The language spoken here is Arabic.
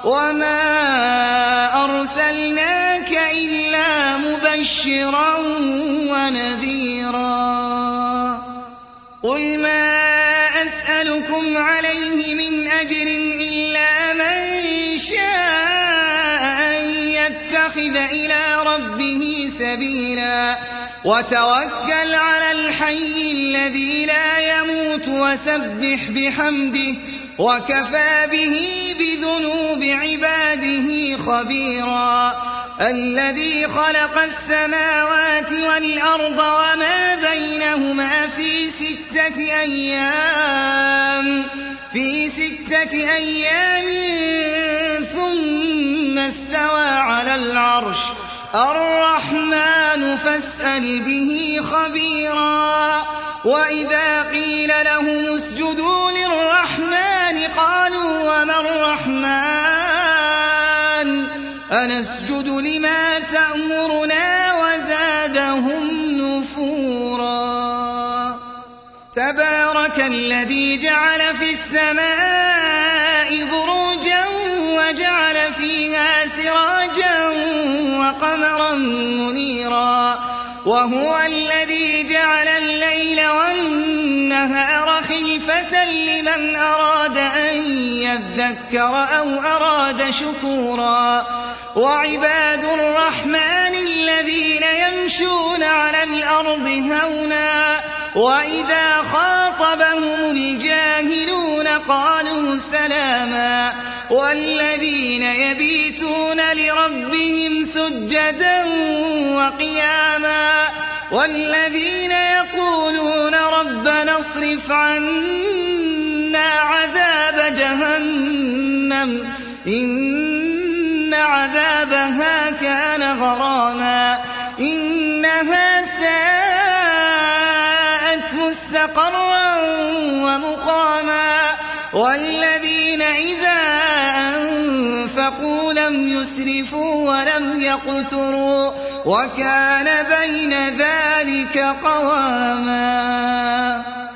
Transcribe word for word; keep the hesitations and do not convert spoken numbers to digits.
وما أرسلناك إلا مبشرا ونذيرا قل ما أسألكم عليه من أجر إلا من شاء أن يتخذ إلى ربه سبيلا وتوكل على الحي الذي لا يموت وسبح بحمده وكفى به بذنوب عباده خبيرا الذي خلق السماوات والأرض وما بينهما في ستة أيام في ستة أيام ثم استوى على العرش الرحمن فاسأل به خبيرا وإذا قيل لهم اسجدوا للرحمن قالوا وما الرحمن أنسجد لما تأمرنا وزادهم نفورا تبارك الذي جعل في السماء بروجا وجعل فيها سراجا وقمرا منيرا وهو الذي جعل الليل والنهار خلفة لمن أراد أن يذكر أو أراد شكورا وعباد الرحمن الذين يمشون على الأرض هونا وإذا خاطبهم الجاهلون قالوا سلاما والذين يبيتون لربهم سجدا وقياما والذين يقولون ربنا اصرف عنا عذاب جهنم إن عذابها كان غراما إنها ساءت مستقرا ومقاما والذين إذا أنفقوا لم يسرفوا ولم يقتروا وكان بين ذلك قواما